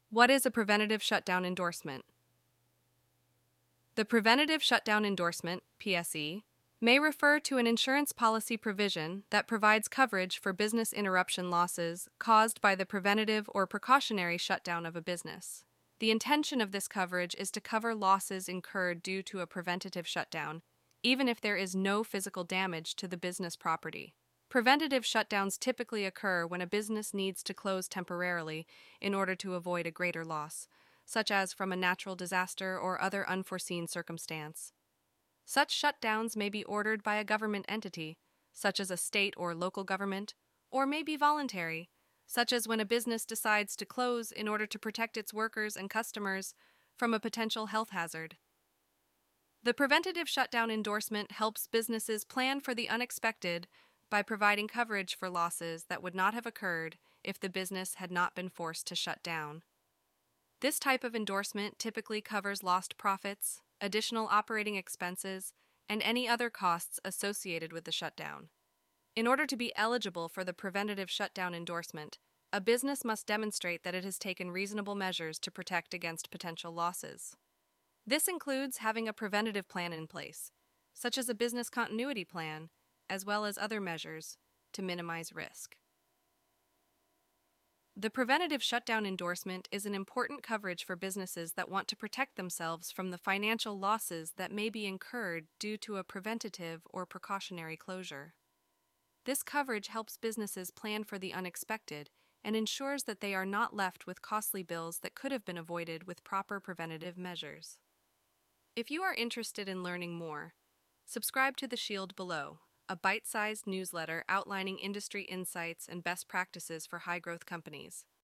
What is a preventative shutdown endorsement? The Preventative Shutdown Endorsement, PSE, may refer to an insurance policy provision that provides coverage for business interruption losses caused by the preventative or precautionary shutdown of a business. The intention of this coverage is to cover losses incurred due to a preventative shutdown, even if there is no physical damage to the business property. Preventative shutdowns typically occur when a business needs to close temporarily in order to avoid a greater loss, such as from a natural disaster or other unforeseen circumstance. Such shutdowns may be ordered by a government entity, such as a state or local government, or may be voluntary, such as when a business decides to close in order to protect its workers and customers from a potential health hazard. The preventative shutdown endorsement helps businesses plan for the unexpected by providing coverage for losses that would not have occurred if the business had not been forced to shut down. This type of endorsement typically covers lost profits, additional operating expenses, and any other costs associated with the shutdown. In order to be eligible for the preventative shutdown endorsement, a business must demonstrate that it has taken reasonable measures to protect against potential losses. This includes having a preventative plan in place, such as a business continuity plan, as well as other measures to minimize risk. The preventative shutdown endorsement is an important coverage for businesses that want to protect themselves from the financial losses that may be incurred due to a preventative or precautionary closure. This coverage helps businesses plan for the unexpected and ensures that they are not left with costly bills that could have been avoided with proper preventative measures. If you are interested in learning more, subscribe to The Shield below, a bite-sized newsletter outlining industry insights and best practices for high-growth companies.